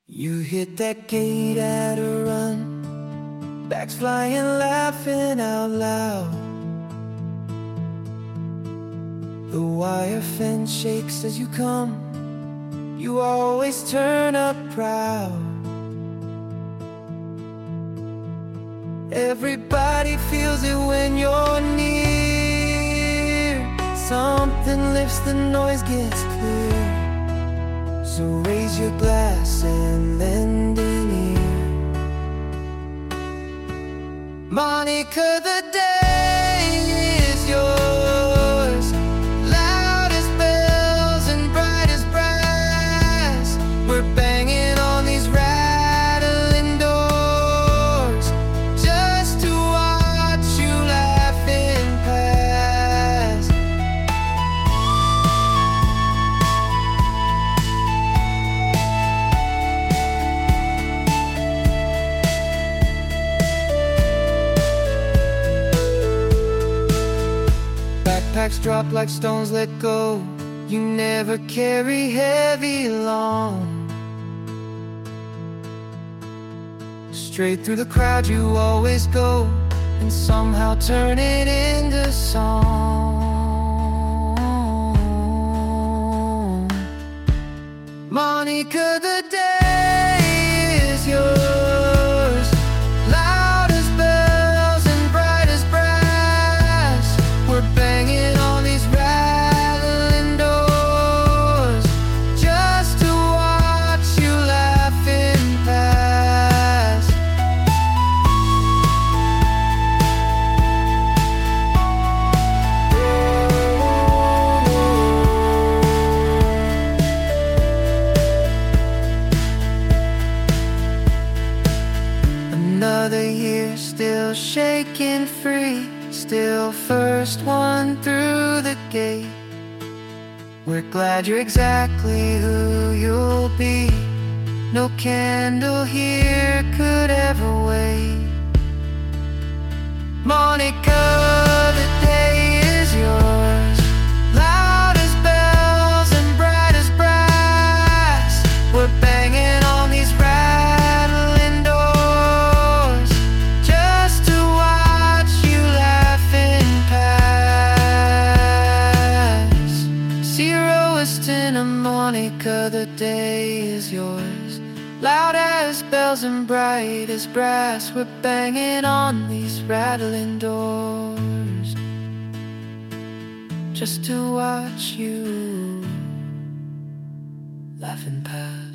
You hit that gate at a run, bags flying, laughing out loud. The wire fence shakes as you come. You always turn up proud. Everybody feels it when you're near. Something lifts, the noise gets clear. So raise your glass and lend an ear. Monica, the day is yours. Loud as bells and bright as brass. We're banging on these rattling doors just to watch you laughing past. Backpacks drop like stones let go. You never carry heavy long. Straight through the crowd you always go, and somehow turn it into song. Monica, the day is yours. Loud as bells and bright as brass. We're banging on these rattling doors just to watch you laughing past. Another year, still shaking free, still first one through the gate. We're glad you're exactly who you'll be. No candle here could ever wait. Monica, the day is yours. Loud as bells and bright as brass. We're banging on these rattling doors just to watch you laughing past. Zero is ten, Monica, the day is yours. Loud as bells and bright as brass. We're banging on these rattling doors just to watch you laughing past.